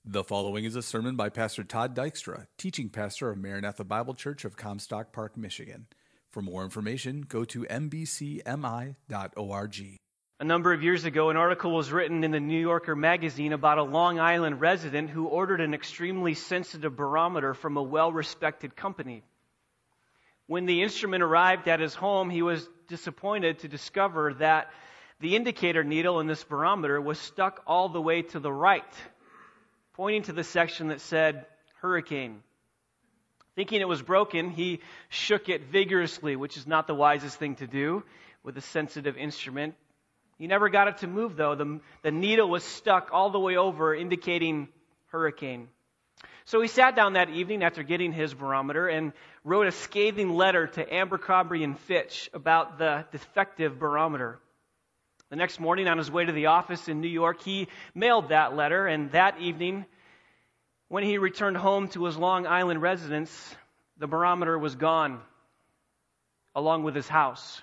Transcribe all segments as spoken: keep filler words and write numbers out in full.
The following is a sermon by Pastor Todd Dykstra, teaching pastor of Maranatha Bible Church of Comstock Park, Michigan. For more information, go to m b c m i dot org. A number of years ago, an article was written in the New Yorker magazine about a Long Island resident who ordered an extremely sensitive barometer from a well-respected company. When the instrument arrived at his home, he was disappointed to discover that the indicator needle in this barometer was stuck all the way to the right, pointing to the section that said hurricane. Thinking it was broken, he shook it vigorously, which is not the wisest thing to do with a sensitive instrument. He never got it to move, though. The, the needle was stuck all the way over, indicating hurricane. So he sat down that evening after getting his barometer and wrote a scathing letter to Abercrombie and Fitch about the defective barometer. The next morning, on his way to the office in New York, he mailed that letter, and that evening, when he returned home to his Long Island residence, the barometer was gone, along with his house.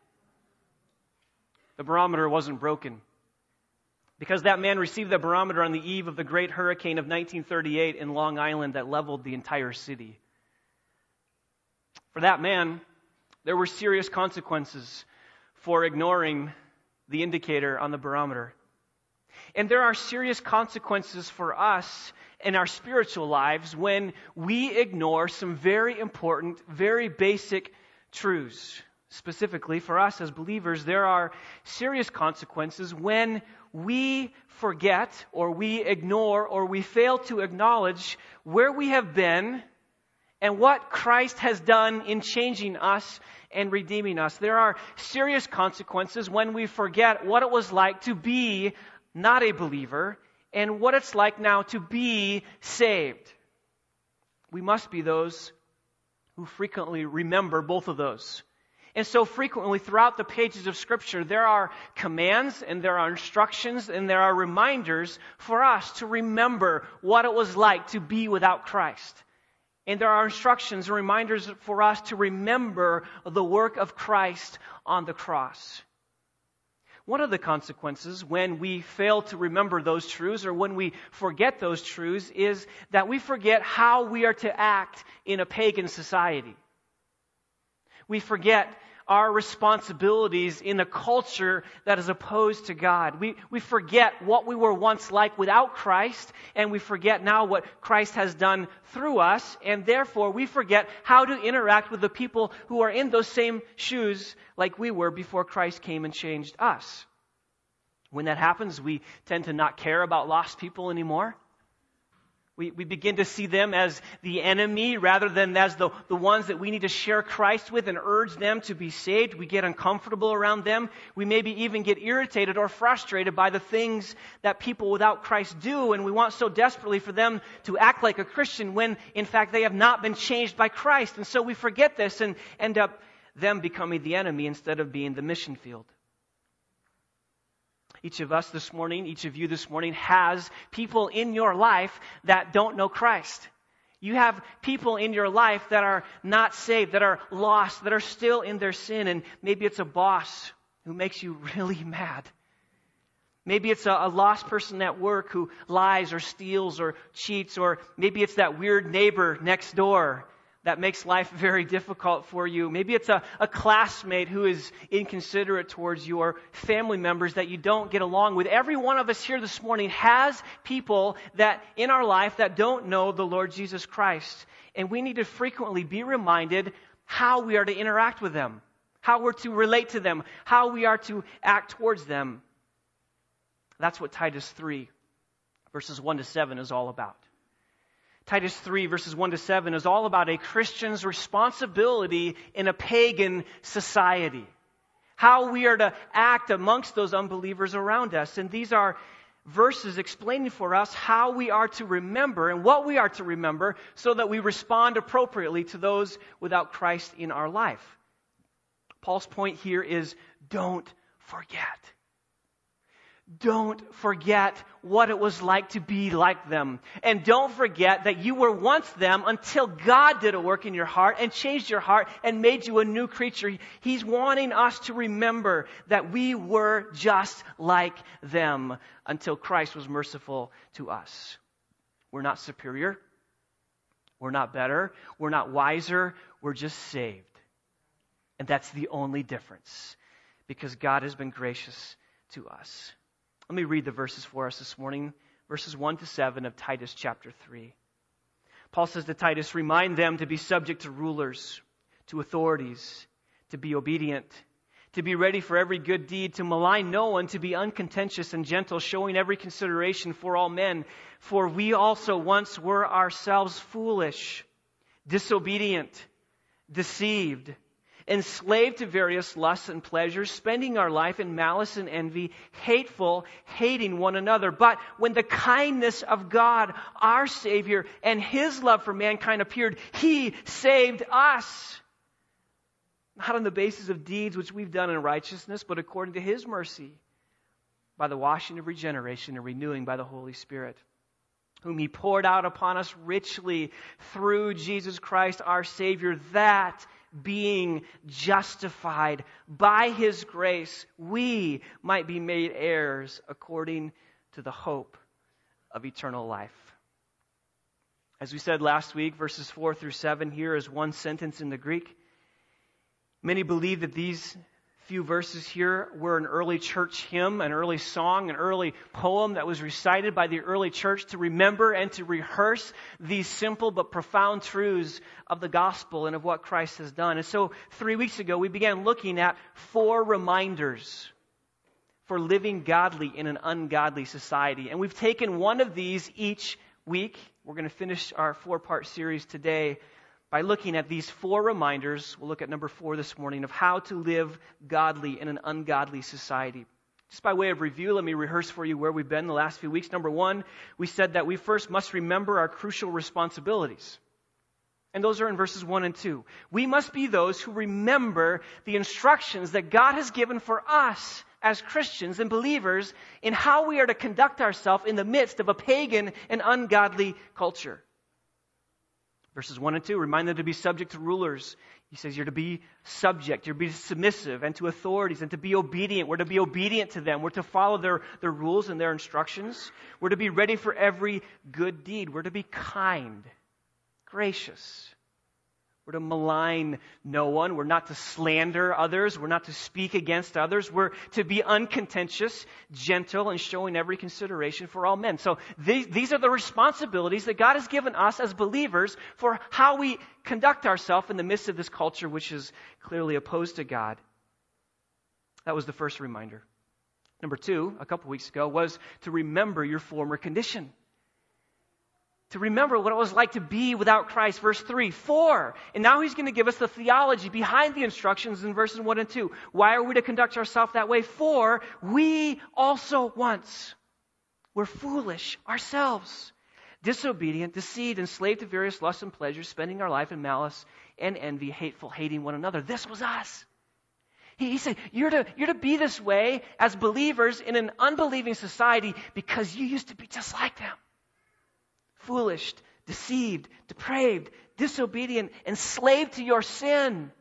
The barometer wasn't broken, because that man received the barometer on the eve of the great hurricane of nineteen thirty-eight in Long Island that leveled the entire city. For that man, there were serious consequences for ignoring the indicator on the barometer. And there are serious consequences for us in our spiritual lives when we ignore some very important, very basic truths. Specifically, for us as believers, there are serious consequences when we forget or we ignore or we fail to acknowledge where we have been and what Christ has done in changing us and redeeming us. There are serious consequences when we forget what it was like to be not a believer and what it's like now to be saved. We must be those who frequently remember both of those. And so frequently throughout the pages of Scripture, there are commands and there are instructions and there are reminders for us to remember what it was like to be without Christ. And there are instructions and reminders for us to remember the work of Christ on the cross. One of the consequences when we fail to remember those truths or when we forget those truths is that we forget how we are to act in a pagan society. We forget our responsibilities in a culture that is opposed to God. We, we forget what we were once like without Christ, and we forget now what Christ has done through us, and therefore we forget how to interact with the people who are in those same shoes like we were before Christ came and changed us. When that happens, we tend to not care about lost people anymore. We, we begin to see them as the enemy rather than as the, the ones that we need to share Christ with and urge them to be saved. We get uncomfortable around them. We maybe even get irritated or frustrated by the things that people without Christ do, and we want so desperately for them to act like a Christian when, in fact, they have not been changed by Christ. And so we forget this and end up them becoming the enemy instead of being the mission field. Each of us this morning, each of you this morning has people in your life that don't know Christ. You have people in your life that are not saved, that are lost, that are still in their sin. And maybe it's a boss who makes you really mad. Maybe it's a, a lost person at work who lies or steals or cheats. Or maybe it's that weird neighbor next door that makes life very difficult for you. Maybe it's a, a classmate who is inconsiderate towards you, or family members that you don't get along with. Every one of us here this morning has people that in our life that don't know the Lord Jesus Christ. And we need to frequently be reminded how we are to interact with them, how we're to relate to them, how we are to act towards them. That's what Titus three, verses one to seven is all about. Titus three, verses one to seven is all about a Christian's responsibility in a pagan society. How we are to act amongst those unbelievers around us. And these are verses explaining for us how we are to remember and what we are to remember so that we respond appropriately to those without Christ in our life. Paul's point here is don't forget. Don't forget what it was like to be like them. And don't forget that you were once them until God did a work in your heart and changed your heart and made you a new creature. He's wanting us to remember that we were just like them until Christ was merciful to us. We're not superior. We're not better. We're not wiser. We're just saved. And that's the only difference, because God has been gracious to us. Let me read the verses for us this morning, verses one to seven of Titus chapter three. Paul says to Titus, remind them to be subject to rulers, to authorities, to be obedient, to be ready for every good deed, to malign no one, to be uncontentious and gentle, showing every consideration for all men. For we also once were ourselves foolish, disobedient, deceived, enslaved to various lusts and pleasures, spending our life in malice and envy, hateful, hating one another. But when the kindness of God, our Savior, and His love for mankind appeared, He saved us. Not on the basis of deeds which we've done in righteousness, but according to His mercy, by the washing of regeneration and renewing by the Holy Spirit, whom He poured out upon us richly through Jesus Christ our Savior, that being justified by His grace, we might be made heirs according to the hope of eternal life. As we said last week, verses four through seven here is one sentence in the Greek. Many believe that these few verses here were an early church hymn, an early song, an early poem that was recited by the early church to remember and to rehearse these simple but profound truths of the gospel and of what Christ has done. And so three weeks ago, we began looking at four reminders for living godly in an ungodly society. And we've taken one of these each week. We're going to finish our four-part series today by looking at these four reminders. We'll look at number four this morning of how to live godly in an ungodly society. Just by way of review, let me rehearse for you where we've been the last few weeks. Number one, we said that we first must remember our crucial responsibilities. And those are in verses one and two. We must be those who remember the instructions that God has given for us as Christians and believers in how we are to conduct ourselves in the midst of a pagan and ungodly culture. Verses one and two, remind them to be subject to rulers. He says you're to be subject, you're to be submissive, and to authorities, and to be obedient. We're to be obedient to them. We're to follow their, their rules and their instructions. We're to be ready for every good deed. We're to be kind, gracious. We're to malign no one. We're not to slander others. We're not to speak against others. We're to be uncontentious, gentle, and showing every consideration for all men. So these, these are the responsibilities that God has given us as believers for how we conduct ourselves in the midst of this culture which is clearly opposed to God. That was the first reminder. Number two, a couple weeks ago, was to remember your former condition. To remember what it was like to be without Christ. Verse three, four. And now he's going to give us the theology behind the instructions in verses one and two. Why are we to conduct ourselves that way? For we also once were foolish ourselves, disobedient, deceived, enslaved to various lusts and pleasures, spending our life in malice and envy, hateful, hating one another. This was us. He, he said, you're to, you're to be this way as believers in an unbelieving society because you used to be just like them. Foolish, deceived, depraved, disobedient, enslaved to your sin.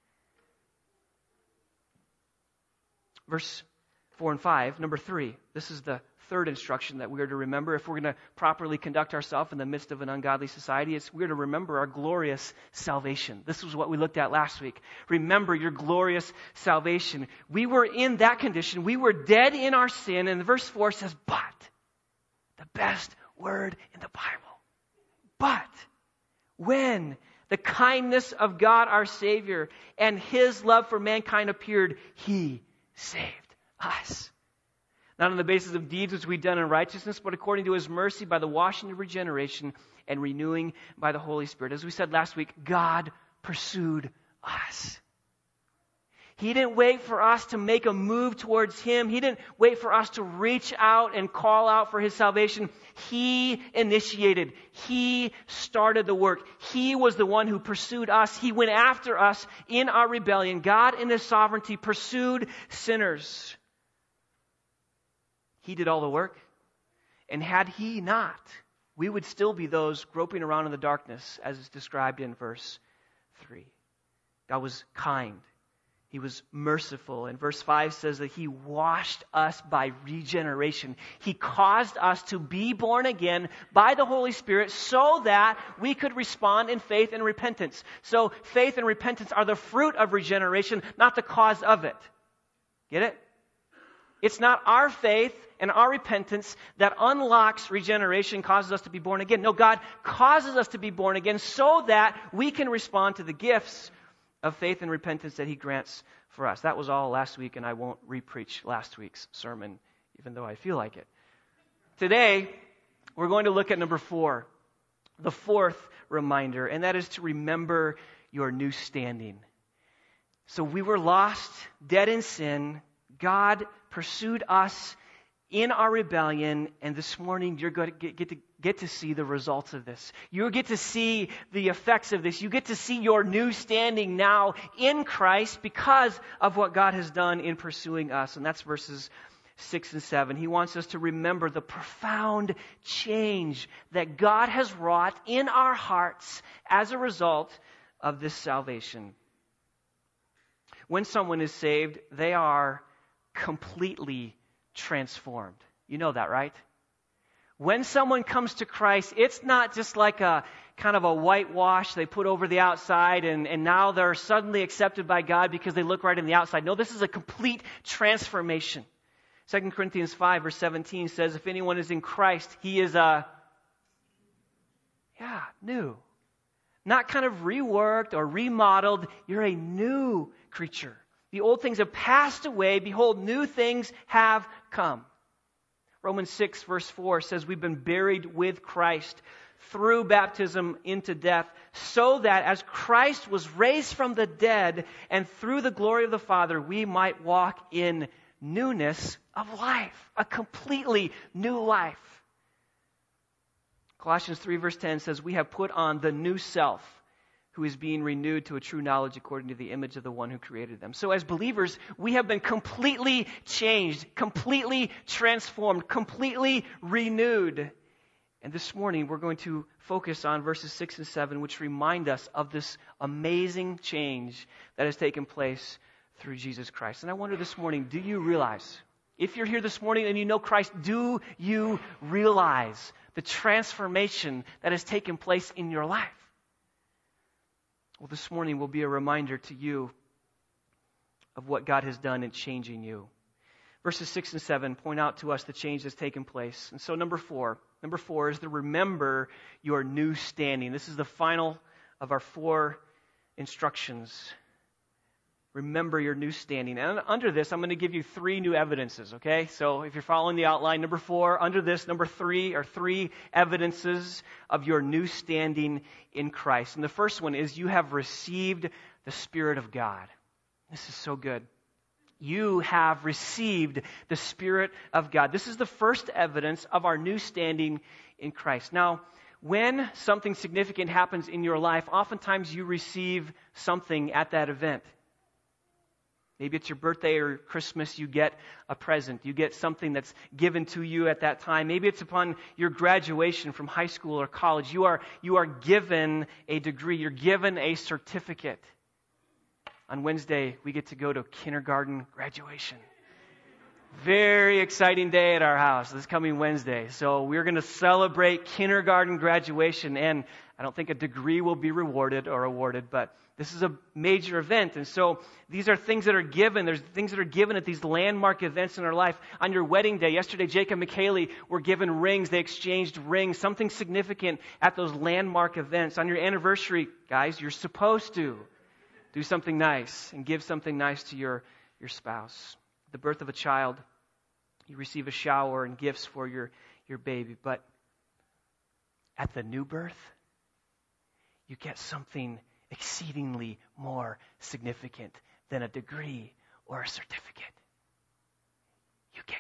Verse four and five, number three. This is the third instruction that we are to remember if we're going to properly conduct ourselves in the midst of an ungodly society. It's we're to remember our glorious salvation. This was what we looked at last week. Remember your glorious salvation. We were in that condition. We were dead in our sin. And verse four says, but the best word in the Bible. But when the kindness of God our Savior and His love for mankind appeared, He saved us. Not on the basis of deeds which we've done in righteousness, but according to His mercy by the washing of regeneration and renewing by the Holy Spirit. As we said last week, God pursued us. He didn't wait for us to make a move towards Him. He didn't wait for us to reach out and call out for His salvation. He initiated. He started the work. He was the one who pursued us. He went after us in our rebellion. God in His sovereignty pursued sinners. He did all the work. And had He not, we would still be those groping around in the darkness as is described in verse three. God was kind. He was merciful. And verse five says that He washed us by regeneration. He caused us to be born again by the Holy Spirit so that we could respond in faith and repentance. So faith and repentance are the fruit of regeneration, not the cause of it. Get it? It's not our faith and our repentance that unlocks regeneration, causes us to be born again. No, God causes us to be born again so that we can respond to the gifts of faith and repentance that He grants for us. That was all last week, and I won't re-preach last week's sermon, even though I feel like it. Today, we're going to look at number four, the fourth reminder, and that is to remember your new standing. So we were lost, dead in sin. God pursued us in our rebellion, and this morning you're going to get, get to get to see the results of this. You get to see the effects of this. You get to see your new standing now in Christ because of what God has done in pursuing us. And that's verses six and seven. He wants us to remember the profound change that God has wrought in our hearts as a result of this salvation. When someone is saved, they are completely transformed. You know that, right? When someone comes to Christ, it's not just like a kind of a whitewash they put over the outside and, and now they're suddenly accepted by God because they look right in the outside. No, this is a complete transformation. Second Corinthians five verse seventeen says, if anyone is in Christ, he is a, yeah, new. Not kind of reworked or remodeled. You're a new creature. The old things have passed away. Behold, new things have come. Romans six verse four says we've been buried with Christ through baptism into death, so that as Christ was raised from the dead and through the glory of the Father, we might walk in newness of life. A completely new life. Colossians three verse ten says we have put on the new self, who is being renewed to a true knowledge according to the image of the one who created them. So as believers, we have been completely changed, completely transformed, completely renewed. And this morning, we're going to focus on verses six and seven, which remind us of this amazing change that has taken place through Jesus Christ. And I wonder this morning, do you realize, if you're here this morning and you know Christ, do you realize the transformation that has taken place in your life? Well, this morning will be a reminder to you of what God has done in changing you. Verses six and seven point out to us the change that's taken place. And so number four, number four is to remember your new standing. This is the final of our four instructions. Remember your new standing. And under this, I'm going to give you three new evidences, okay? So if you're following the outline, number four, under this, number three are three evidences of your new standing in Christ. And the first one is you have received the Spirit of God. This is so good. You have received the Spirit of God. This is the first evidence of our new standing in Christ. Now, when something significant happens in your life, oftentimes you receive something at that event. Maybe it's your birthday or Christmas, you get a present. You get something that's given to you at that time. Maybe it's upon your graduation from high school or college. You are, you are given a degree. You're given a certificate. On Wednesday, we get to go to kindergarten graduation. Very exciting day at our house this coming Wednesday. So we're going to celebrate kindergarten graduation. And I don't think a degree will be rewarded or awarded, but this is a major event. And so these are things that are given. There's things that are given at these landmark events in our life. On your wedding day, yesterday, Jake and McKaylee were given rings. They exchanged rings, something significant at those landmark events. On your anniversary, guys, you're supposed to do something nice and give something nice to your, your spouse. The birth of a child, you receive a shower and gifts for your, your baby. But at the new birth, you get something exceedingly more significant than a degree or a certificate. You get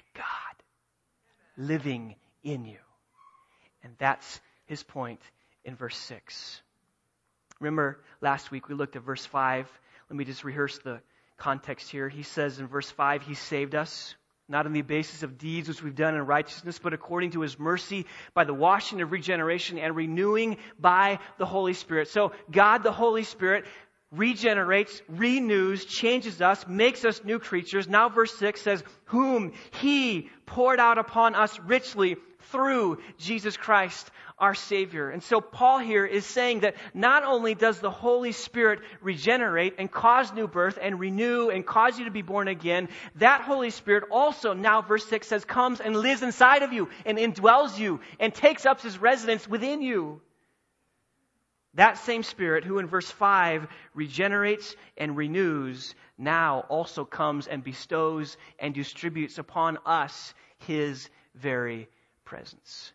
God living in you. And that's his point in verse six. Remember, last week we looked at verse five. Let me just rehearse the context here. He says in verse five, he saved us, not on the basis of deeds which we've done in righteousness, but according to his mercy, by the washing of regeneration and renewing by the Holy Spirit. So God, the Holy Spirit, regenerates, renews, changes us, makes us new creatures. Now verse six says, whom He poured out upon us richly through Jesus Christ, our Savior. And so Paul here is saying that not only does the Holy Spirit regenerate and cause new birth and renew and cause you to be born again, that Holy Spirit also, now verse six says, comes and lives inside of you and indwells you and takes up His residence within you. That same Spirit who in verse five regenerates and renews now also comes and bestows and distributes upon us His very presence.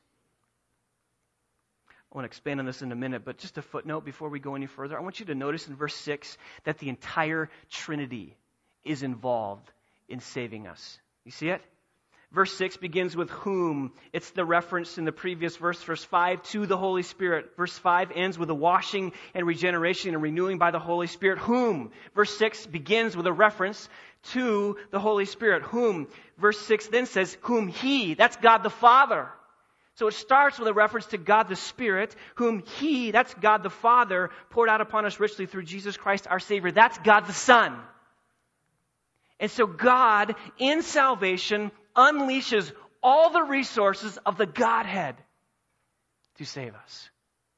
I want to expand on this in a minute, but just a footnote before we go any further. I want you to notice in verse six that the entire Trinity is involved in saving us. You see it? Verse six begins with whom. It's the reference in the previous verse, verse five, to the Holy Spirit. Verse five ends with a washing and regeneration and renewing by the Holy Spirit. Whom. Verse six begins with a reference to the Holy Spirit. Whom. Verse six then says, whom He, that's God the Father. So it starts with a reference to God the Spirit, whom He, that's God the Father, poured out upon us richly through Jesus Christ our Savior. That's God the Son. And so God, in salvation, unleashes all the resources of the Godhead to save us.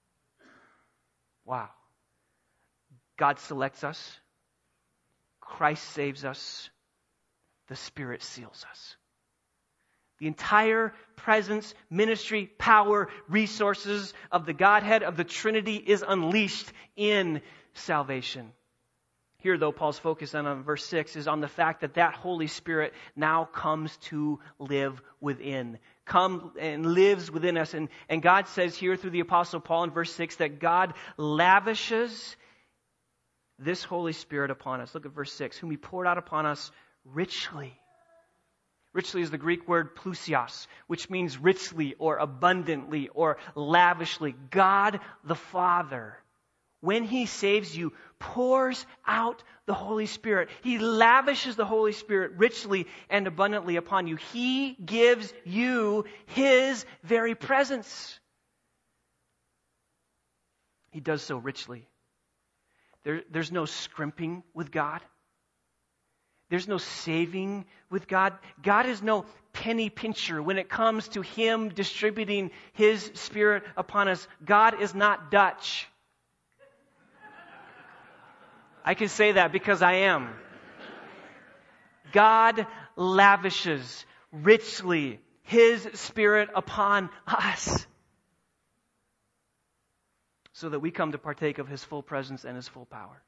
Wow. God selects us. Christ saves us. The Spirit seals us. The entire presence, ministry, power, resources of the Godhead, of the Trinity is unleashed in salvation. Here, though, Paul's focus on, on verse six is on the fact that that Holy Spirit now comes to live within. Come and lives within us. And, and God says here through the Apostle Paul in verse six that God lavishes this Holy Spirit upon us. Look at verse six. Whom He poured out upon us richly. Richly is the Greek word plusios, which means richly or abundantly or lavishly. God the Father, when He saves you, pours out the Holy Spirit. He lavishes the Holy Spirit richly and abundantly upon you. He gives you His very presence. He does so richly. There, there's no scrimping with God. There's no saving with God. God is no penny pincher when it comes to Him distributing His Spirit upon us. God is not Dutch. I can say that because I am. God lavishes richly His Spirit upon us so that we come to partake of His full presence and His full power.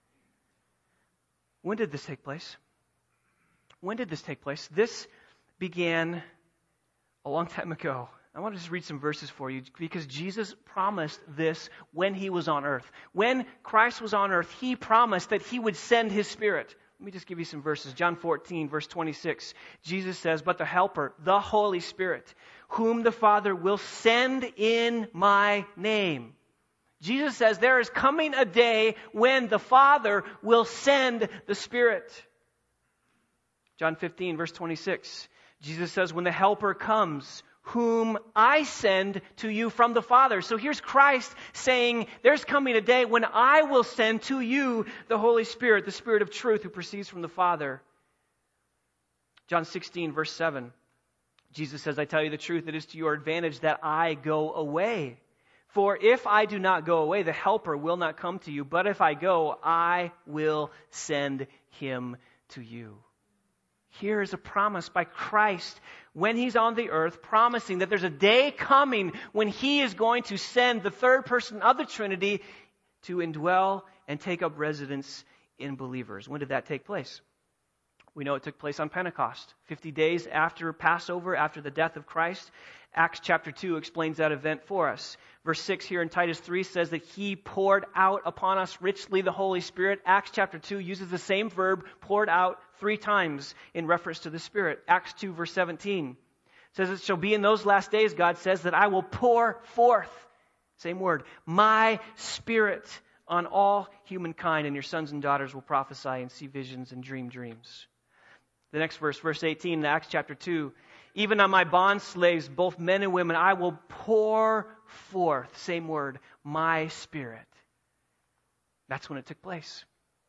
When did this take place? When did this take place? This began a long time ago. I want to just read some verses for you because Jesus promised this when He was on earth. When Christ was on earth, He promised that He would send His Spirit. Let me just give you some verses. John fourteen, verse twenty-six. Jesus says, but the Helper, the Holy Spirit, whom the Father will send in my name. Jesus says there is coming a day when the Father will send the Spirit. John fifteen, verse twenty-six. Jesus says, when the Helper comes, whom I send to you from the Father. So here's Christ saying, there's coming a day when I will send to you the Holy Spirit, the Spirit of truth who proceeds from the Father. John sixteen, verse seven. Jesus says, I tell you the truth, it is to your advantage that I go away. For if I do not go away, the Helper will not come to you. But if I go, I will send Him to you. Here is a promise by Christ when He's on the earth, promising that there's a day coming when He is going to send the third person of the Trinity to indwell and take up residence in believers. When did that take place? We know it took place on Pentecost, fifty days after Passover, after the death of Christ. Acts chapter two explains that event for us. Verse six here in Titus three says that He poured out upon us richly the Holy Spirit. Acts chapter two uses the same verb, poured out, three times in reference to the Spirit. Acts two verse seventeen says, it shall be in those last days, God says, that I will pour forth, same word, my Spirit on all humankind, and your sons and daughters will prophesy and see visions and dream dreams. The next verse, verse eighteen in Acts chapter two, even on my bond slaves, both men and women, I will pour forth, same word, my Spirit. That's when it took place.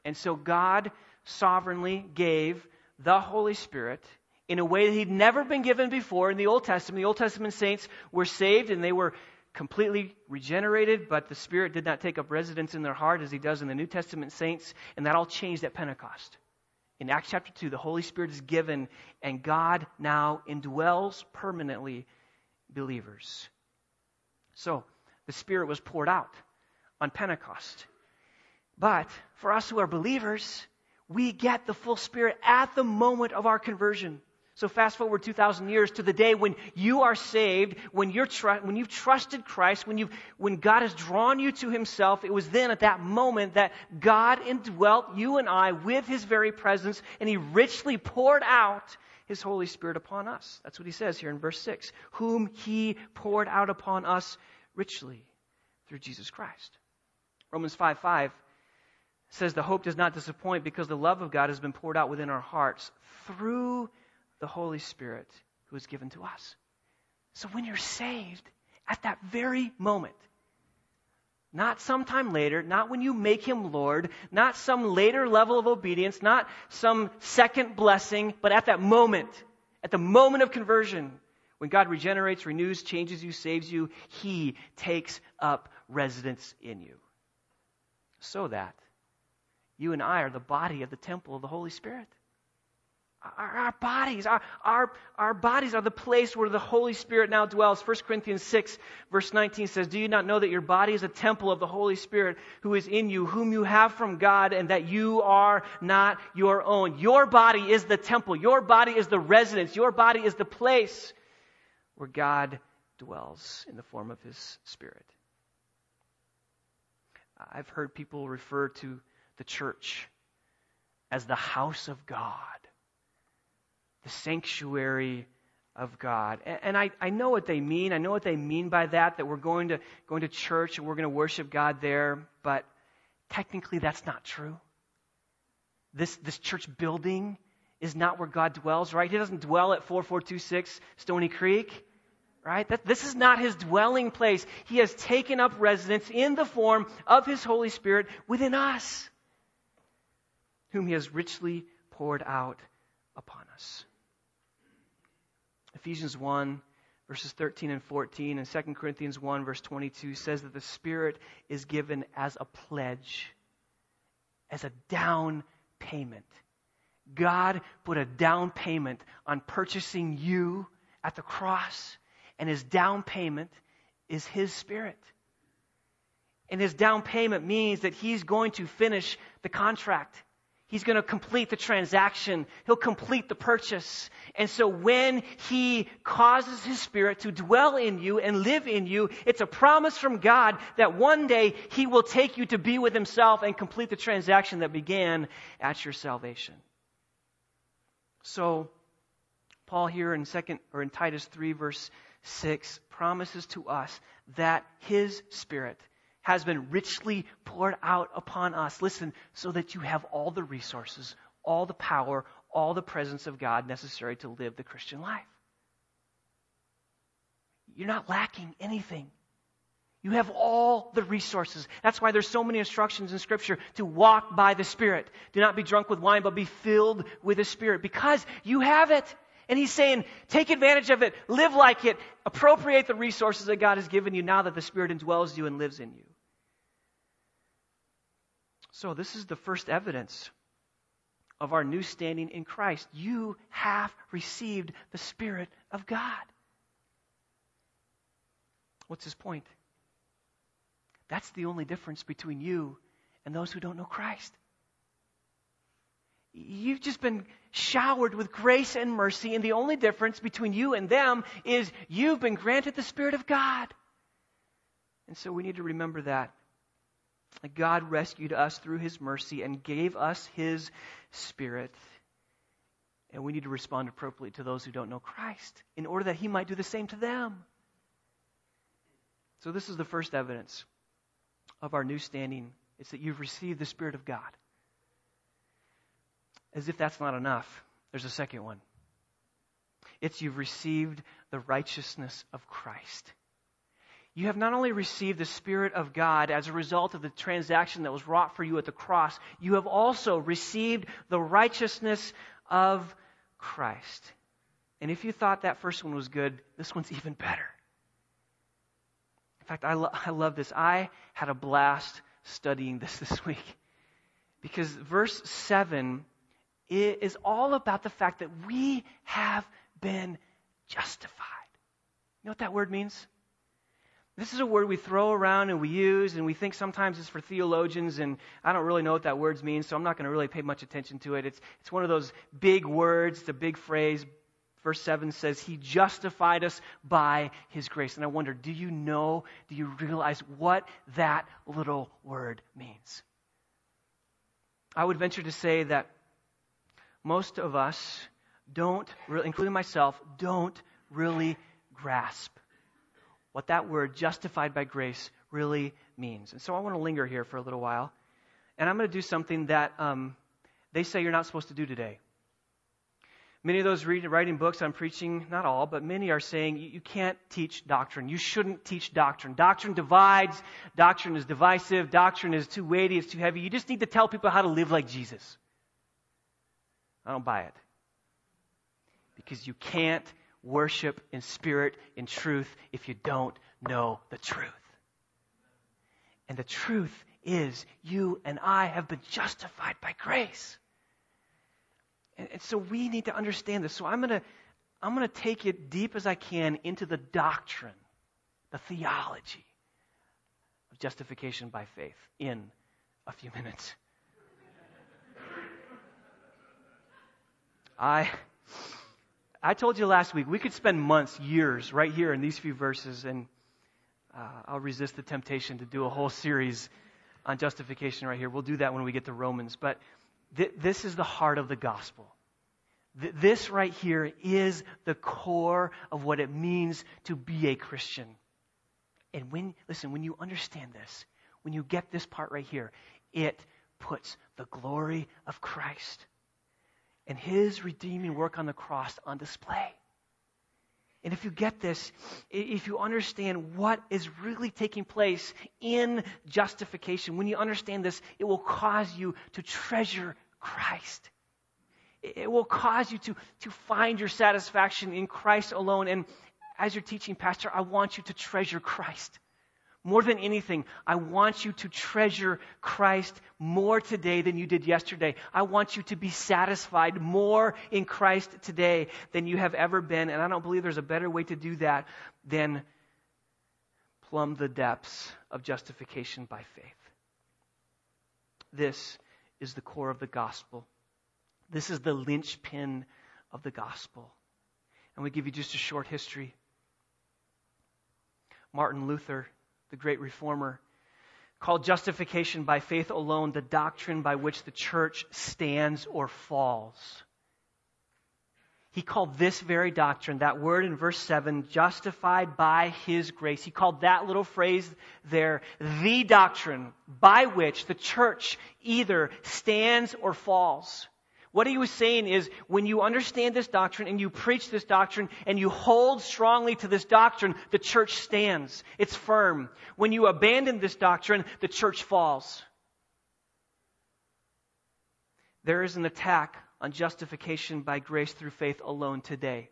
And so God sovereignly gave the Holy Spirit in a way that he'd never been given before in the Old Testament. The Old Testament saints were saved and they were completely regenerated, but the Spirit did not take up residence in their heart as he does in the New Testament saints, and that all changed at Pentecost. In Acts chapter two, the Holy Spirit is given, and God now indwells permanently believers. So, the Spirit was poured out on Pentecost. But for us who are believers, we get the full Spirit at the moment of our conversion. So fast forward two thousand years to the day when you are saved, when you're tr- when you've trusted Christ, when you when God has drawn you to himself. It was then at that moment that God indwelt you and I with his very presence, and he richly poured out his Holy Spirit upon us. That's what he says here in verse six. Whom he poured out upon us richly through Jesus Christ. Romans five five says the hope does not disappoint because the love of God has been poured out within our hearts through the Holy Spirit who is given to us. So when you're saved, at that very moment, not sometime later, not when you make him Lord, not some later level of obedience, not some second blessing, but at that moment, at the moment of conversion, when God regenerates, renews, changes you, saves you, he takes up residence in you. So that you and I are the body of the temple of the Holy Spirit. Our, our bodies, our, our, our bodies are the place where the Holy Spirit now dwells. First Corinthians six, verse nineteen says, do you not know that your body is a temple of the Holy Spirit who is in you, whom you have from God, and that you are not your own? Your body is the temple. Your body is the residence. Your body is the place where God dwells in the form of his Spirit. I've heard people refer to the church as the house of God, the sanctuary of God. And, and I, I know what they mean. I know what they mean by that, that we're going to going to church and we're going to worship God there, but technically that's not true. This, this church building is not where God dwells, right? He doesn't dwell at four four two six Stony Creek. Right? That this is not his dwelling place. He has taken up residence in the form of his Holy Spirit within us, whom he has richly poured out upon us. Ephesians one, verses thirteen and fourteen, and Second Corinthians one, verse twenty-two says that the Spirit is given as a pledge, as a down payment. God put a down payment on purchasing you at the cross. And his down payment is his Spirit. And his down payment means that he's going to finish the contract. He's going to complete the transaction. He'll complete the purchase. And so when he causes his Spirit to dwell in you and live in you, it's a promise from God that one day he will take you to be with himself and complete the transaction that began at your salvation. So Paul here in second or in Titus three, verse six promises to us that his Spirit has been richly poured out upon us. Listen, so that you have all the resources, all the power, all the presence of God necessary to live the Christian life. You're not lacking anything. You have all the resources. That's why there's so many instructions in Scripture to walk by the Spirit. Do not be drunk with wine, but be filled with the Spirit, because you have it. And he's saying, take advantage of it, live like it, appropriate the resources that God has given you now that the Spirit indwells you and lives in you. So this is the first evidence of our new standing in Christ. You have received the Spirit of God. What's his point? That's the only difference between you and those who don't know Christ. You've just been showered with grace and mercy, and the only difference between you and them is you've been granted the Spirit of God. And so we need to remember that. That God rescued us through his mercy and gave us his Spirit. And we need to respond appropriately to those who don't know Christ in order that he might do the same to them. So this is the first evidence of our new standing. It's that you've received the Spirit of God. As if that's not enough, there's a second one. It's you've received the righteousness of Christ. You have not only received the Spirit of God as a result of the transaction that was wrought for you at the cross, you have also received the righteousness of Christ. And if you thought that first one was good, this one's even better. In fact, I, lo- I love this. I had a blast studying this this week because verse seven is all about the fact that we have been justified. You know what that word means? This is a word we throw around and we use, and we think sometimes it's for theologians, and I don't really know what that word means, so I'm not going to really pay much attention to it. It's, it's one of those big words, it's a big phrase. Verse seven says, He justified us by His grace. And I wonder, do you know, do you realize what that little word means? I would venture to say that most of us don't, really, including myself, don't really grasp what that word, justified by grace, really means. And so I want to linger here for a little while. And I'm going to do something that um, they say you're not supposed to do today. Many of those reading, writing books I'm preaching, not all, but many are saying you, you can't teach doctrine. You shouldn't teach doctrine. Doctrine divides. Doctrine is divisive. Doctrine is too weighty. It's too heavy. You just need to tell people how to live like Jesus. I don't buy it. Because you can't worship in spirit, in truth, if you don't know the truth. And the truth is you and I have been justified by grace. And, and so we need to understand this. So I'm going to I'm going to take it deep as I can into the doctrine, the theology of justification by faith in a few minutes. I I told you last week, we could spend months, years, right here in these few verses, and uh, I'll resist the temptation to do a whole series on justification right here. We'll do that when we get to Romans. But th- this is the heart of the gospel. Th- this right here is the core of what it means to be a Christian. And when, listen, when you understand this, when you get this part right here, it puts the glory of Christ and His redeeming work on the cross on display. And if you get this, if you understand what is really taking place in justification, when you understand this, it will cause you to treasure Christ. It will cause you to, to find your satisfaction in Christ alone. And as your teaching pastor, I want you to treasure Christ. More than anything, I want you to treasure Christ more today than you did yesterday. I want you to be satisfied more in Christ today than you have ever been. And I don't believe there's a better way to do that than plumb the depths of justification by faith. This is the core of the gospel. This is the linchpin of the gospel. And we give you just a short history. Martin Luther, the great reformer, called justification by faith alone the doctrine by which the church stands or falls. He called this very doctrine, that word in verse seven, justified by His grace. He called that little phrase there, the doctrine by which the church either stands or falls. What he was saying is, when you understand this doctrine and you preach this doctrine and you hold strongly to this doctrine, the church stands. It's firm. When you abandon this doctrine, the church falls. There is an attack on justification by grace through faith alone today.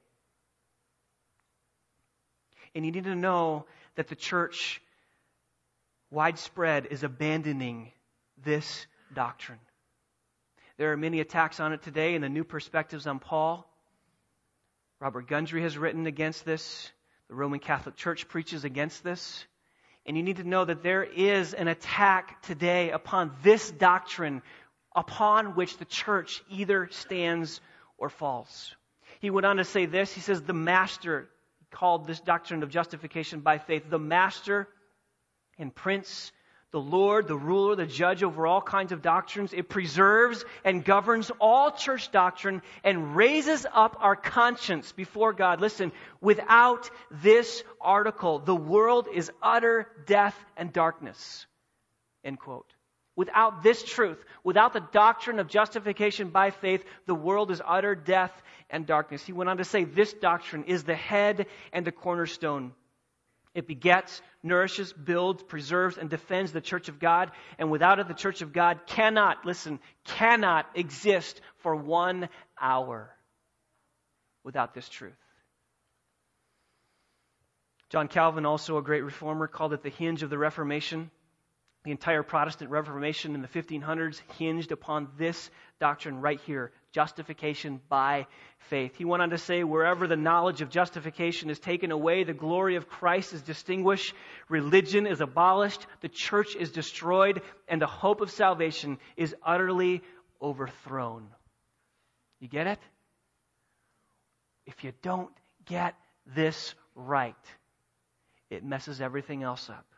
And you need to know that the church, widespread, is abandoning this doctrine. There are many attacks on it today in the New Perspectives on Paul. Robert Gundry has written against this. The Roman Catholic Church preaches against this. And you need to know that there is an attack today upon this doctrine upon which the church either stands or falls. He went on to say this. He says, the master, called this doctrine of justification by faith, the master and prince, the Lord, the ruler, the judge over all kinds of doctrines. It preserves and governs all church doctrine and raises up our conscience before God. Listen, without this article, the world is utter death and darkness. End quote. Without this truth, without the doctrine of justification by faith, the world is utter death and darkness. He went on to say this doctrine is the head and the cornerstone. It begets, nourishes, builds, preserves, and defends the church of God. And without it, the church of God cannot, listen, cannot exist for one hour without this truth. John Calvin, also a great reformer, called it the hinge of the Reformation. The entire Protestant Reformation in the fifteen hundreds hinged upon this doctrine right here, justification by faith. He went on to say, wherever the knowledge of justification is taken away, the glory of Christ is distinguished, religion is abolished, the church is destroyed, and the hope of salvation is utterly overthrown. You get it? If you don't get this right, it messes everything else up.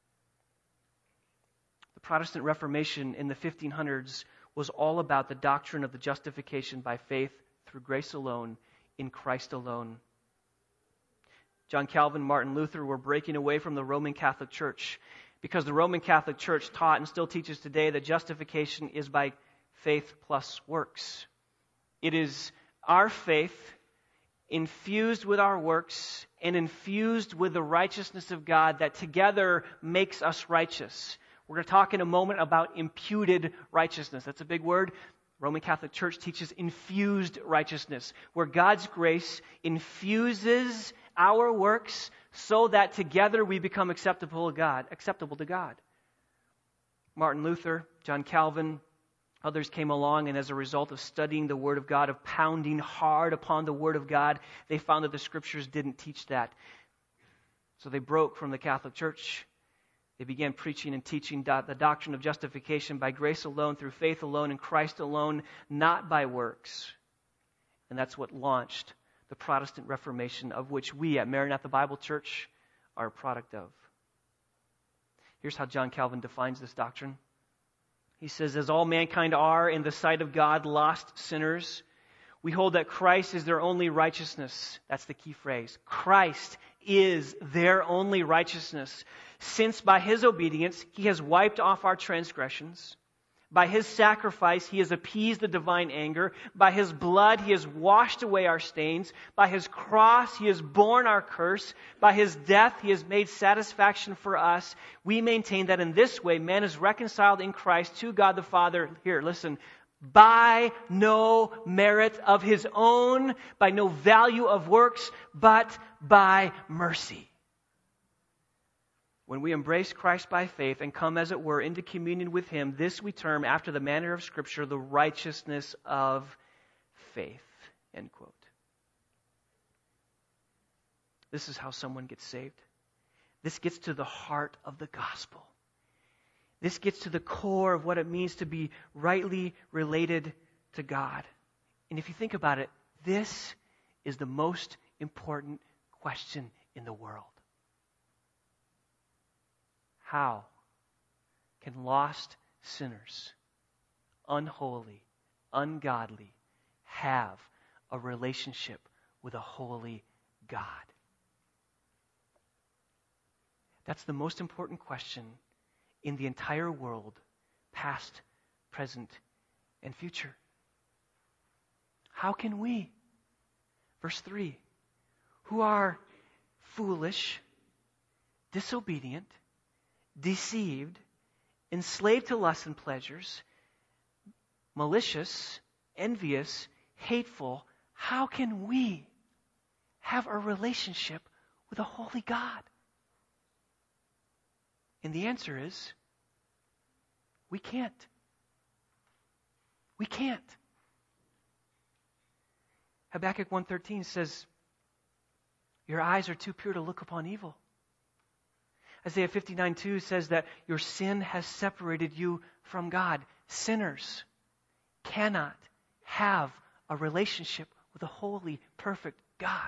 The Protestant Reformation in the fifteen hundreds was all about the doctrine of the justification by faith through grace alone, in Christ alone. John Calvin, Martin Luther were breaking away from the Roman Catholic Church because the Roman Catholic Church taught and still teaches today that justification is by faith plus works. It is our faith infused with our works and infused with the righteousness of God that together makes us righteous. We're going to talk in a moment about imputed righteousness. That's a big word. Roman Catholic Church teaches infused righteousness, where God's grace infuses our works so that together we become acceptable to God, acceptable to God. Martin Luther, John Calvin, others came along, and as a result of studying the Word of God, of pounding hard upon the Word of God, they found that the Scriptures didn't teach that. So they broke from the Catholic Church. They began preaching and teaching the doctrine of justification by grace alone, through faith alone, in Christ alone, not by works. And that's what launched the Protestant Reformation, of which we at Maranatha Bible Church are a product of. Here's how John Calvin defines this doctrine. He says, as all mankind are in the sight of God lost sinners, we hold that Christ is their only righteousness. That's the key phrase. Christ is their only righteousness, since by His obedience He has wiped off our transgressions. By His sacrifice He has appeased the divine anger. By His blood He has washed away our stains. By His cross He has borne our curse. By His death He has made satisfaction for us. We maintain that in this way man is reconciled in Christ to God the Father. Here, listen. By no merit of his own, by no value of works, but by mercy. When we embrace Christ by faith and come, as it were, into communion with Him, this we term, after the manner of Scripture, the righteousness of faith. End quote. This is how someone gets saved. This gets to the heart of the gospel. This gets to the core of what it means to be rightly related to God. And if you think about it, this is the most important question in the world. How can lost sinners, unholy, ungodly, have a relationship with a holy God? That's the most important question in the entire world, past, present, and future. How can we, verse three, who are foolish, disobedient, deceived, enslaved to lusts and pleasures, malicious, envious, hateful, how can we have a relationship with a holy God? And the answer is, we can't. We can't. Habakkuk one thirteen says, your eyes are too pure to look upon evil. Isaiah fifty-nine two says that your sin has separated you from God. Sinners cannot have a relationship with a holy, perfect God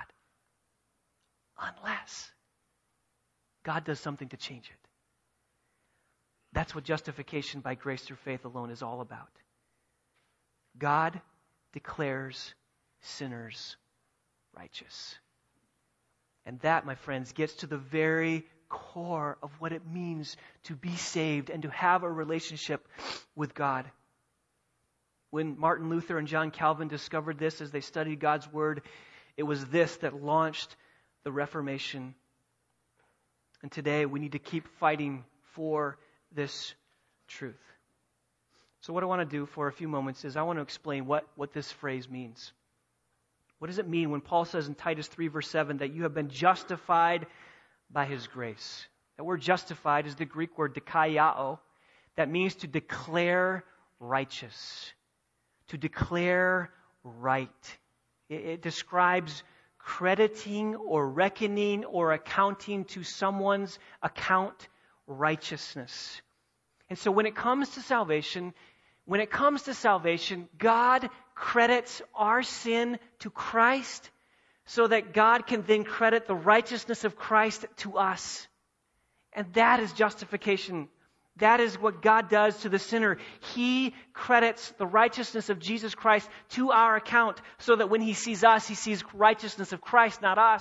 unless God does something to change it. That's what justification by grace through faith alone is all about. God declares sinners righteous. And that, my friends, gets to the very core of what it means to be saved and to have a relationship with God. When Martin Luther and John Calvin discovered this as they studied God's Word, it was this that launched the Reformation. And today we need to keep fighting for this truth. So what I want to do for a few moments is I want to explain what, what this phrase means. What does it mean when Paul says in Titus three verse seven that you have been justified by his grace? That word justified is the Greek word dikaiao. That means to declare righteous. To declare right. It, it describes crediting or reckoning or accounting to someone's account righteousness. And so when it comes to salvation, when it comes to salvation, God credits our sin to Christ so that God can then credit the righteousness of Christ to us. And that is justification. That is what God does to the sinner. He credits the righteousness of Jesus Christ to our account so that when he sees us, he sees righteousness of Christ, not us.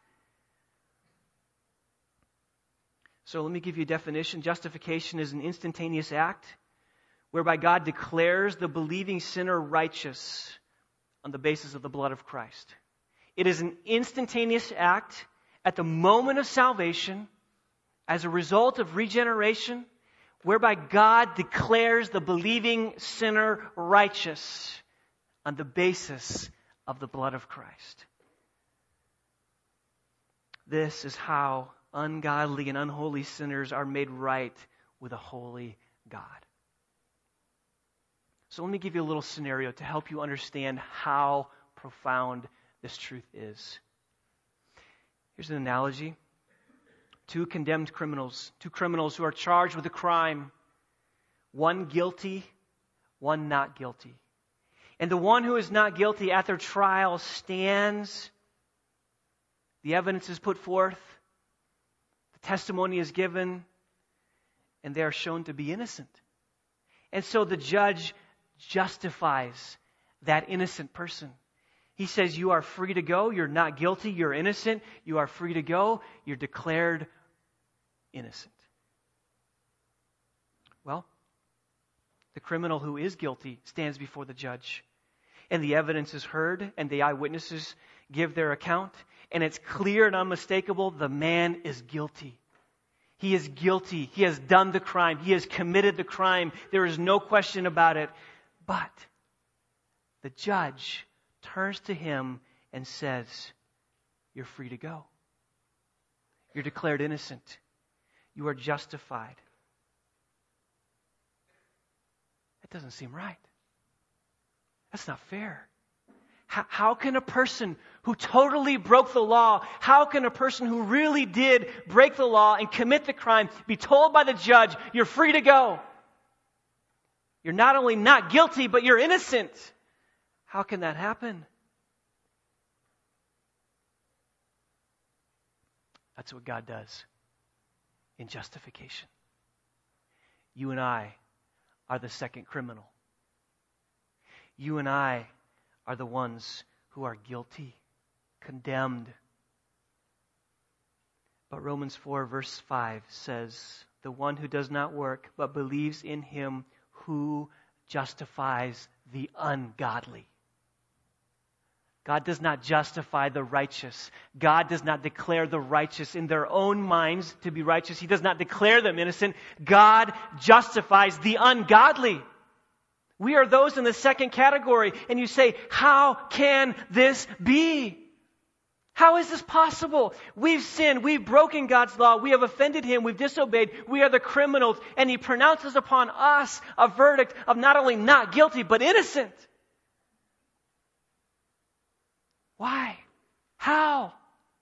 So let me give you a definition. Justification is an instantaneous act whereby God declares the believing sinner righteous on the basis of the blood of Christ. It is an instantaneous act at the moment of salvation as a result of regeneration, whereby God declares the believing sinner righteous on the basis of the blood of Christ. This is how ungodly and unholy sinners are made right with a holy God. So let me give you a little scenario to help you understand how profound this truth is. Here's an analogy. Two condemned criminals, two criminals who are charged with a crime, one guilty, one not guilty. And the one who is not guilty at their trial stands, the evidence is put forth, the testimony is given, and they are shown to be innocent. And so the judge justifies that innocent person. He says, you are free to go, you're not guilty, you're innocent, you are free to go, you're declared innocent. Well, the criminal who is guilty stands before the judge, and the evidence is heard, and the eyewitnesses give their account, and it's clear and unmistakable the man is guilty. He is guilty. He has done the crime. He has committed the crime. There is no question about it. But the judge turns to him and says, you're free to go. You're declared innocent. You are justified. That doesn't seem right. That's not fair. How, how can a person who totally broke the law, how can a person who really did break the law and commit the crime be told by the judge, you're free to go? You're not only not guilty, but you're innocent. How can that happen? That's what God does in justification. You and I are the second criminal. You and I are the ones who are guilty, condemned. But Romans four verse five says, the one who does not work but believes in him who justifies the ungodly. God does not justify the righteous. God does not declare the righteous in their own minds to be righteous. He does not declare them innocent. God justifies the ungodly. We are those in the second category. And you say, how can this be? How is this possible? We've sinned. We've broken God's law. We have offended Him. We've disobeyed. We are the criminals. And He pronounces upon us a verdict of not only not guilty, but innocent. Why? How?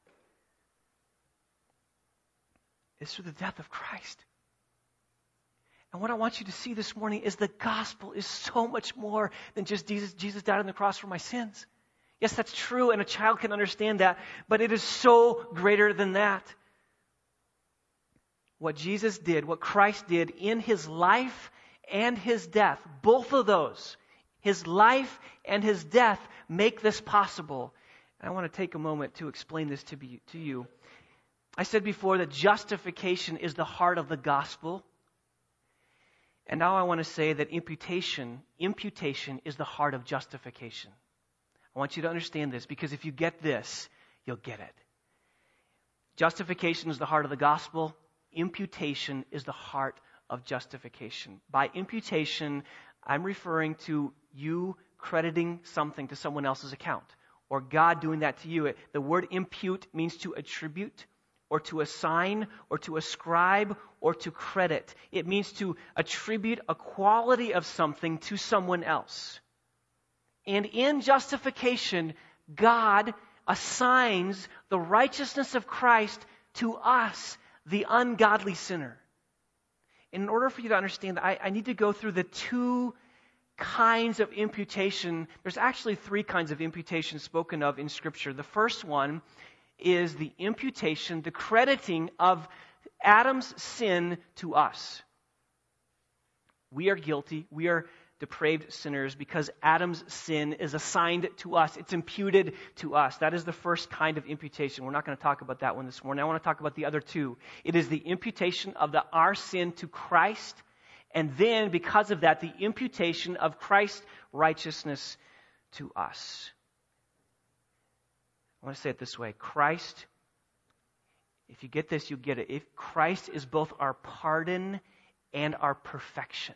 It's through the death of Christ. And what I want you to see this morning is the gospel is so much more than just Jesus, Jesus died on the cross for my sins. Yes, that's true, and a child can understand that, but it is so greater than that. What Jesus did, what Christ did in His life and His death, both of those, His life and His death, make this possible. And I want to take a moment to explain this to, be, to you. I said before that justification is the heart of the gospel. And now I want to say that imputation, imputation is the heart of justification. I want you to understand this, because if you get this, you'll get it. Justification is the heart of the gospel. Imputation is the heart of justification. By imputation, I'm referring to you crediting something to someone else's account, or God doing that to you. The word impute means to attribute, or to assign, or to ascribe, or to credit. It means to attribute a quality of something to someone else. And in justification, God assigns the righteousness of Christ to us, the ungodly sinner. In order for you to understand that, I, I need to go through the two kinds of imputation. There's actually three kinds of imputation spoken of in Scripture. The first one is the imputation, the crediting of Adam's sin to us. We are guilty. We are depraved sinners because Adam's sin is assigned to us. It's imputed to us. That is the first kind of imputation. We're not going to talk about that one this morning. I want to talk about the other two. It is the imputation of the, our sin to Christ, and then because of that, the imputation of Christ's righteousness to us. I want to say it this way. Christ, if you get this, you get it. If Christ is both our pardon and our perfection.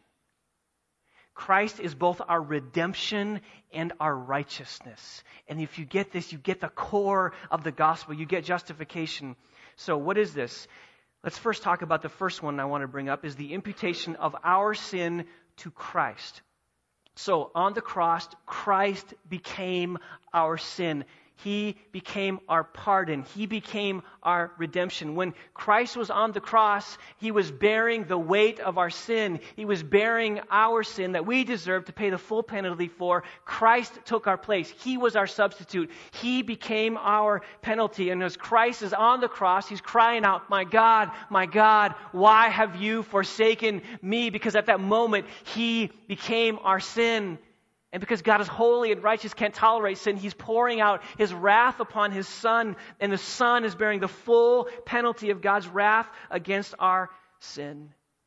Christ is both our redemption and our righteousness. And if you get this, you get the core of the gospel. You get justification. So what is this? Let's first talk about the first one I want to bring up, is the imputation of our sin to Christ. So on the cross, Christ became our sin. He became our pardon. He became our redemption. When Christ was on the cross, He was bearing the weight of our sin. He was bearing our sin that we deserved to pay the full penalty for. Christ took our place. He was our substitute. He became our penalty. And as Christ is on the cross, He's crying out, "My God, my God, why have you forsaken me?" Because at that moment, He became our sin. And because God is holy and righteous, can't tolerate sin, He's pouring out His wrath upon His Son. And the Son is bearing the full penalty of God's wrath against our sin.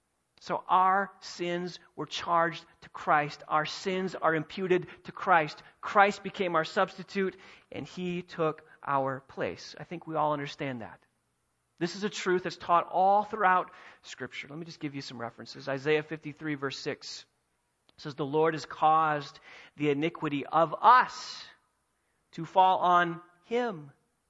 So our sins were charged to Christ. Our sins are imputed to Christ. Christ became our substitute, and He took our place. I think we all understand that. This is a truth that's taught all throughout Scripture. Let me just give you some references. Isaiah fifty-three, verse six. It says, "The Lord has caused the iniquity of us to fall on Him."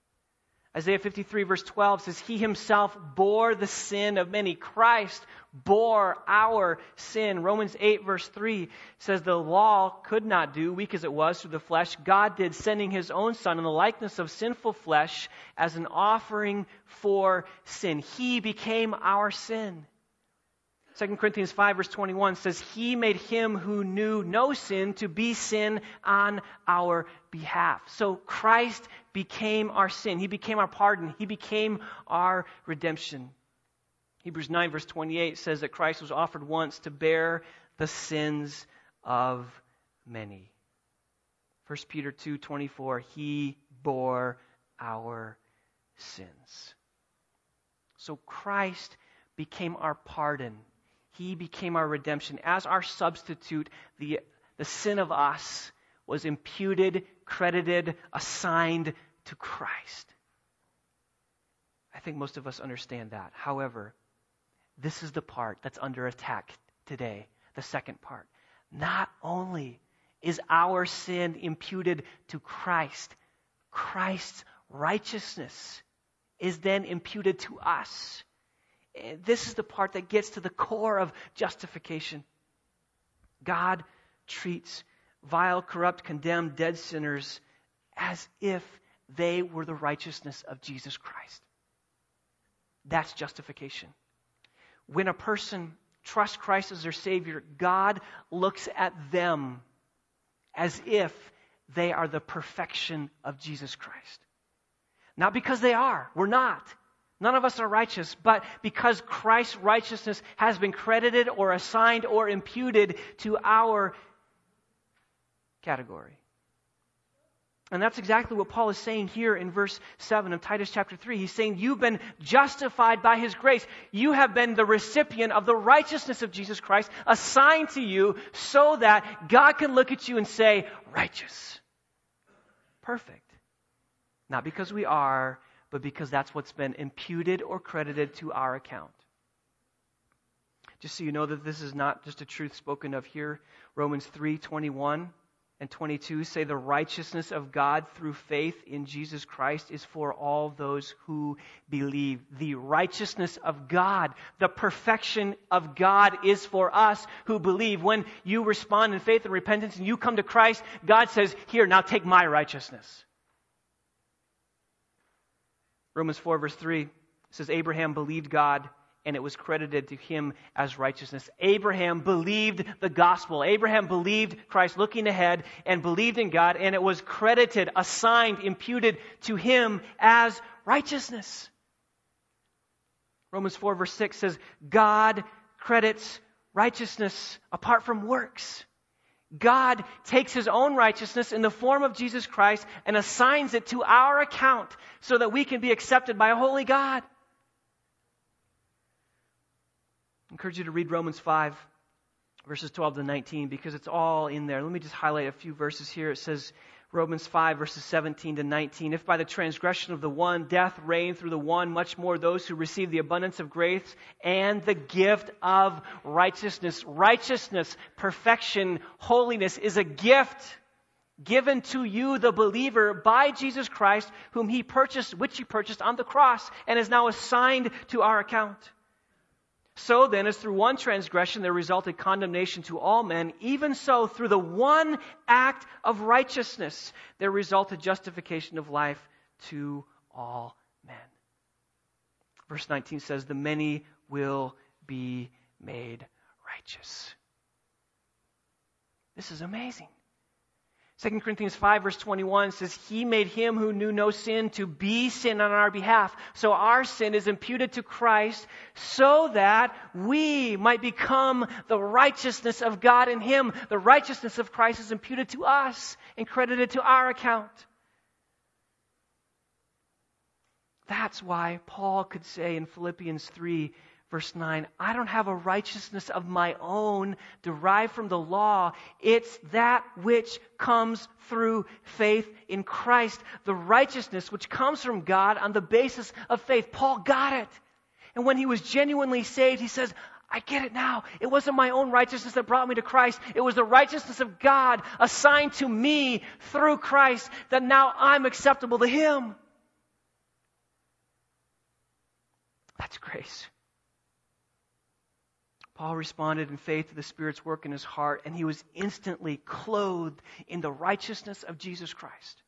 Isaiah fifty-three, verse twelve says, "He Himself bore the sin of many." Christ bore our sin. Romans eight, verse three says, "The law could not do, weak as it was through the flesh. God did, sending His own Son in the likeness of sinful flesh as an offering for sin." He became our sin. Second Corinthians five, verse twenty-one says, "He made Him who knew no sin to be sin on our behalf." So Christ became our sin. He became our pardon. He became our redemption. Hebrews nine, verse twenty-eight says that Christ was offered once to bear the sins of many. First Peter two, twenty-four, He bore our sins. So Christ became our pardon. He became our redemption. As our substitute, the, the sin of us was imputed, credited, assigned to Christ. I think most of us understand that. However, this is the part that's under attack today, the second part. Not only is our sin imputed to Christ, Christ's righteousness is then imputed to us. This is the part that gets to the core of justification. God treats vile, corrupt, condemned, dead sinners as if they were the righteousness of Jesus Christ. That's justification. When a person trusts Christ as their Savior, God looks at them as if they are the perfection of Jesus Christ. Not because they are. We're not. None of us are righteous, but because Christ's righteousness has been credited or assigned or imputed to our category. And that's exactly what Paul is saying here in verse seven of Titus chapter three. He's saying you've been justified by His grace. You have been the recipient of the righteousness of Jesus Christ assigned to you so that God can look at you and say, righteous. Perfect. Not because we are, but because that's what's been imputed or credited to our account. Just so you know that this is not just a truth spoken of here, Romans three twenty-one and twenty-two say the righteousness of God through faith in Jesus Christ is for all those who believe. The righteousness of God, the perfection of God is for us who believe. When you respond in faith and repentance and you come to Christ, God says, here, now take my righteousness. Romans four verse three says, Abraham believed God, and it was credited to him as righteousness. Abraham believed the gospel. Abraham believed Christ, looking ahead, and believed in God, and it was credited, assigned, imputed to him as righteousness. Romans four verse six says, God credits righteousness apart from works. God takes his own righteousness in the form of Jesus Christ and assigns it to our account so that we can be accepted by a holy God. I encourage you to read Romans five, verses twelve to nineteen, because it's all in there. Let me just highlight a few verses here. It says, Romans five, verses seventeen to nineteen, if by the transgression of the one death reigned through the one, much more those who receive the abundance of grace and the gift of righteousness. Righteousness, perfection, holiness is a gift given to you, the believer, by Jesus Christ, whom he purchased, which he purchased on the cross, and is now assigned to our account. So then, as through one transgression there resulted condemnation to all men, even so through the one act of righteousness there resulted justification of life to all men. Verse nineteen says, the many will be made righteous. This is amazing. Second Corinthians five verse twenty-one says, he made him who knew no sin to be sin on our behalf. So our sin is imputed to Christ so that we might become the righteousness of God in him. The righteousness of Christ is imputed to us and credited to our account. That's why Paul could say in Philippians three verse nine, I don't have a righteousness of my own derived from the law. It's that which comes through faith in Christ. The righteousness which comes from God on the basis of faith. Paul got it. And when he was genuinely saved, he says, I get it now. It wasn't my own righteousness that brought me to Christ. It was the righteousness of God assigned to me through Christ that now I'm acceptable to him. That's grace. Paul responded in faith to the Spirit's work in his heart, and he was instantly clothed in the righteousness of Jesus Christ.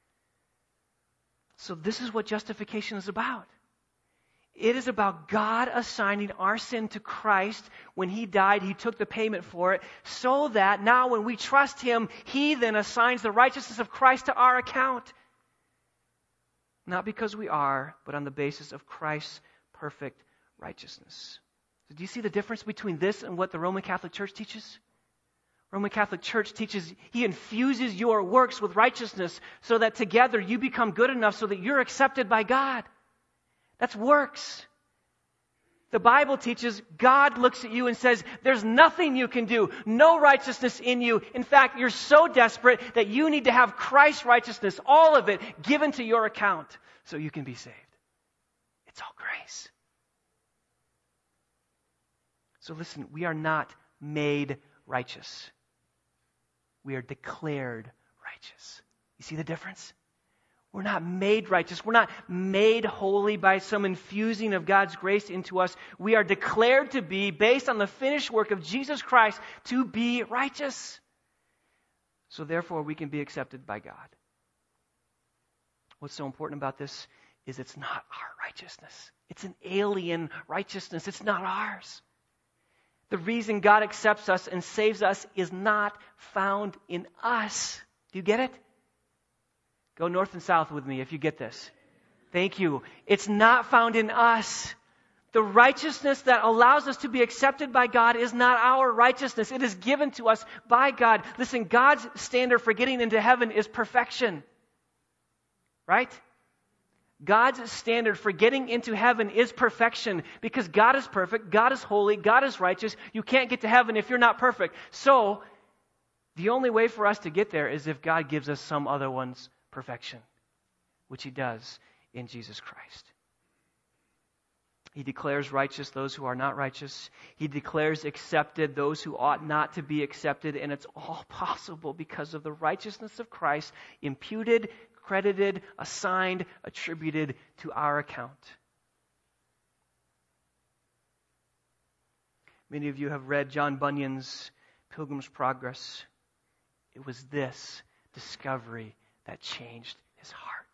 So this is what justification is about. It is about God assigning our sin to Christ. When he died, he took the payment for it, so that now when we trust him, he then assigns the righteousness of Christ to our account. Not because we are, but on the basis of Christ's perfect righteousness. So do you see the difference between this and what the Roman Catholic Church teaches? Roman Catholic Church teaches he infuses your works with righteousness so that together you become good enough so that you're accepted by God. That's works. The Bible teaches God looks at you and says, there's nothing you can do, no righteousness in you. In fact, you're so desperate that you need to have Christ's righteousness, all of it, given to your account so you can be saved. It's all grace. So listen, we are not made righteous. We are declared righteous. You see the difference? We're not made righteous. We're not made holy by some infusing of God's grace into us. We are declared to be, based on the finished work of Jesus Christ, to be righteous. So therefore, we can be accepted by God. What's so important about this is it's not our righteousness. It's an alien righteousness. It's not ours. The reason God accepts us and saves us is not found in us. Do you get it? Go north and south with me if you get this. Thank you. It's not found in us. The righteousness that allows us to be accepted by God is not our righteousness. It is given to us by God. Listen, God's standard for getting into heaven is perfection. Right? God's standard for getting into heaven is perfection because God is perfect, God is holy, God is righteous. You can't get to heaven if you're not perfect. So, the only way for us to get there is if God gives us some other one's perfection, which he does in Jesus Christ. He declares righteous those who are not righteous. He declares accepted those who ought not to be accepted. And it's all possible because of the righteousness of Christ imputed, credited, assigned, attributed to our account. Many of you have read John Bunyan's Pilgrim's Progress. It was this discovery that changed his heart.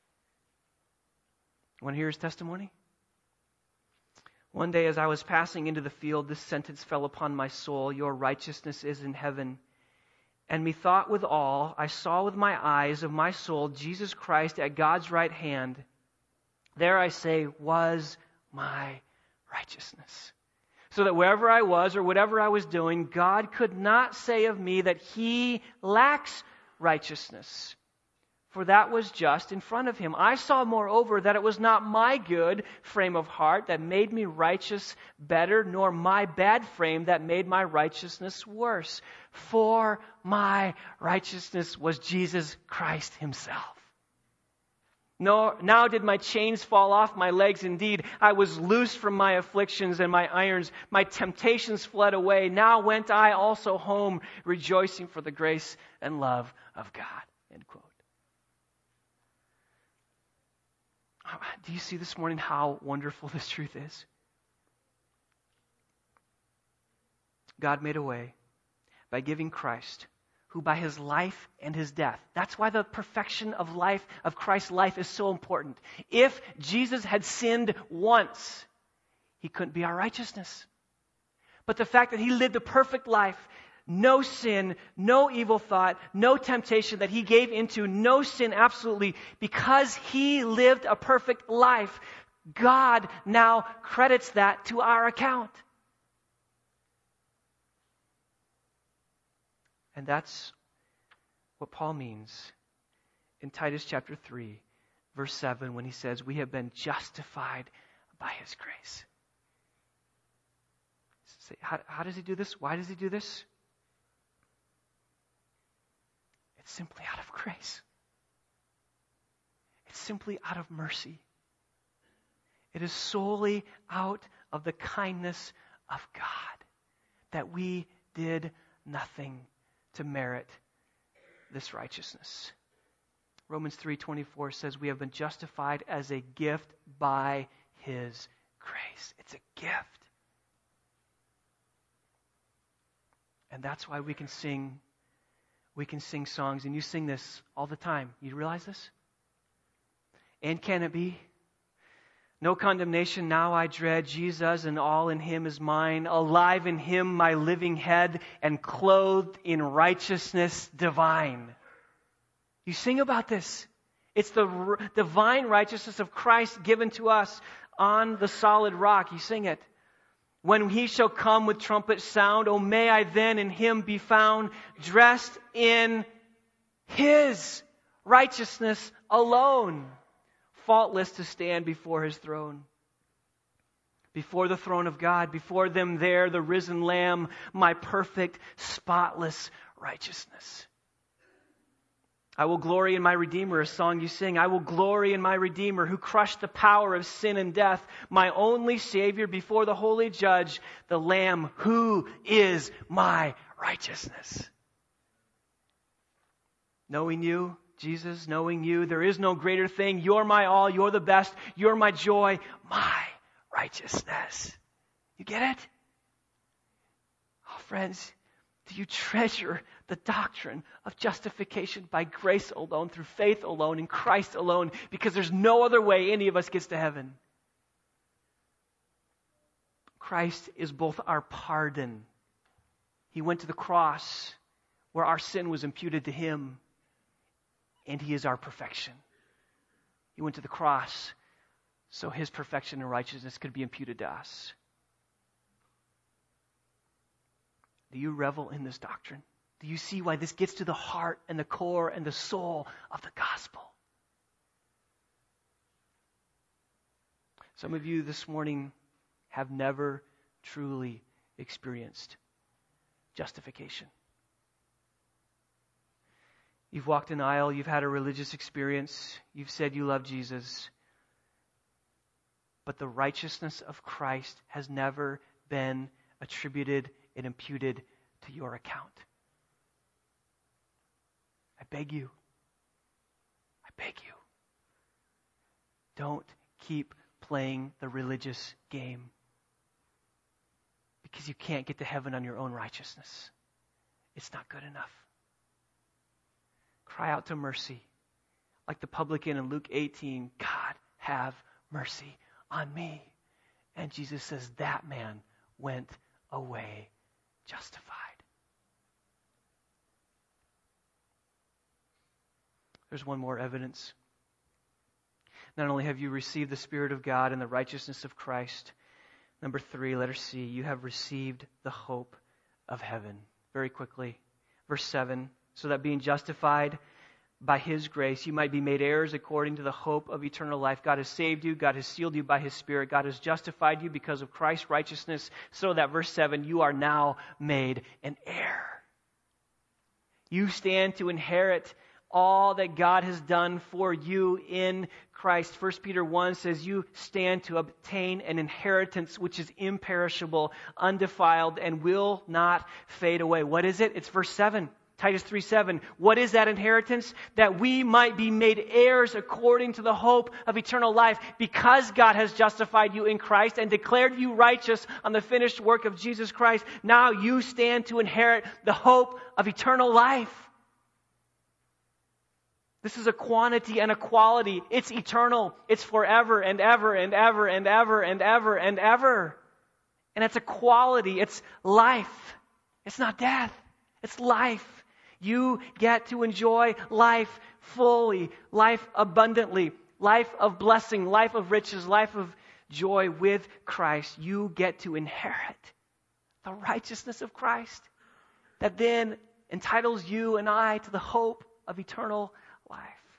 You want to hear his testimony? One day as I was passing into the field, this sentence fell upon my soul: your righteousness is in heaven. And methought withal, I saw with my eyes of my soul Jesus Christ at God's right hand. There, I say, was my righteousness. So that wherever I was or whatever I was doing, God could not say of me that He lacks righteousness. For that was just in front of Him. I saw, moreover, that it was not my good frame of heart that made me righteous better, nor my bad frame that made my righteousness worse. For my righteousness was Jesus Christ Himself. No, now did my chains fall off my legs indeed. I was loosed from my afflictions and my irons. My temptations fled away. Now went I also home, rejoicing for the grace and love of God. End quote. Do you see this morning how wonderful this truth is? God made a way by giving Christ, who by His life and His death. That's why the perfection of life, of Christ's life, is so important. If Jesus had sinned once, He couldn't be our righteousness. But the fact that He lived a perfect life, no sin, no evil thought, no temptation that He gave into, no sin absolutely, because He lived a perfect life, God now credits that to our account. And that's what Paul means in Titus chapter three, verse seven, when he says, we have been justified by His grace. How, how does he do this? Why does he do this? It's simply out of grace. It's simply out of mercy. It is solely out of the kindness of God that we did nothing to merit this righteousness. Romans three twenty-four says we have been justified as a gift by His grace. It's a gift. And that's why we can sing we can sing songs, and you sing this all the time. You realize this? And can it be? No condemnation now I dread, Jesus and all in Him is mine, alive in Him my living head, and clothed in righteousness divine. You sing about this. It's the r- divine righteousness of Christ given to us on the solid rock. You sing it. When He shall come with trumpet sound, oh may I then in Him be found, dressed in His righteousness alone, faultless to stand before His throne. Before the throne of God, before them there, the risen Lamb, my perfect, spotless righteousness. I will glory in my Redeemer, a song you sing. I will glory in my Redeemer who crushed the power of sin and death, my only Savior before the holy judge, the Lamb who is my righteousness. Knowing you, Jesus, knowing you, there is no greater thing. You're my all, you're the best, you're my joy, my righteousness. You get it? Oh, friends, do you treasure the doctrine of justification by grace alone, through faith alone, in Christ alone, because there's no other way any of us gets to heaven? Christ is both our pardon. He went to the cross where our sin was imputed to Him, and He is our perfection. He went to the cross so His perfection and righteousness could be imputed to us. Do you revel in this doctrine? Do you see why this gets to the heart and the core and the soul of the gospel? Some of you this morning have never truly experienced justification. You've walked an aisle, you've had a religious experience, you've said you love Jesus, but the righteousness of Christ has never been attributed and imputed to your account. I beg you, I beg you, don't keep playing the religious game, because you can't get to heaven on your own righteousness. It's not good enough. Cry out to mercy. Like the publican in Luke eighteen, God, have mercy on me. And Jesus says that man went away justified. There's one more evidence. Not only have you received the Spirit of God and the righteousness of Christ, number three, letter C, you have received the hope of heaven. Very quickly, verse seven, so that being justified by His grace, you might be made heirs according to the hope of eternal life. God has saved you. God has sealed you by His Spirit. God has justified you because of Christ's righteousness, so that, verse seven, you are now made an heir. You stand to inherit all that God has done for you in Christ. First Peter one says you stand to obtain an inheritance which is imperishable, undefiled, and will not fade away. What is it? It's verse seven. Titus three seven. What is that inheritance? That we might be made heirs according to the hope of eternal life, because God has justified you in Christ and declared you righteous on the finished work of Jesus Christ. Now you stand to inherit the hope of eternal life. This is a quantity and a quality. It's eternal. It's forever and ever and ever and ever and ever and ever. And it's a quality. It's life. It's not death. It's life. You get to enjoy life fully, life abundantly, life of blessing, life of riches, life of joy with Christ. You get to inherit the righteousness of Christ that then entitles you and I to the hope of eternal life.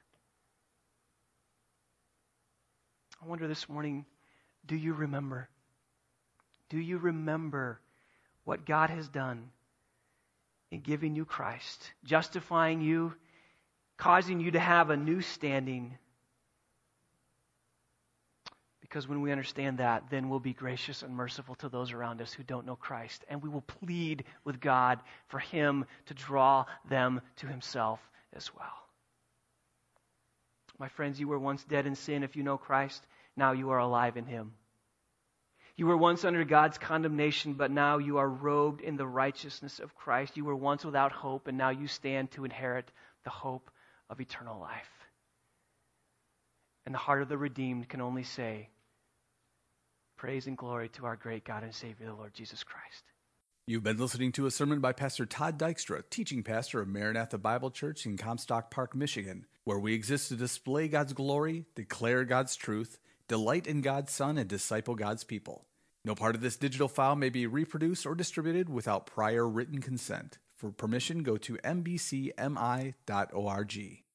I wonder this morning, do you remember? Do you remember what God has done in giving you Christ, justifying you, causing you to have a new standing? Because when we understand that, then we'll be gracious and merciful to those around us who don't know Christ, and we will plead with God for Him to draw them to Himself as well. My friends, you were once dead in sin. If you know Christ, now you are alive in Him. You were once under God's condemnation, but now you are robed in the righteousness of Christ. You were once without hope, and now you stand to inherit the hope of eternal life. And the heart of the redeemed can only say, praise and glory to our great God and Savior, the Lord Jesus Christ. You've been listening to a sermon by Pastor Todd Dykstra, teaching pastor of Maranatha Bible Church in Comstock Park, Michigan, where we exist to display God's glory, declare God's truth, delight in God's Son, and disciple God's people. No part of this digital file may be reproduced or distributed without prior written consent. For permission, go to m b c m i dot org.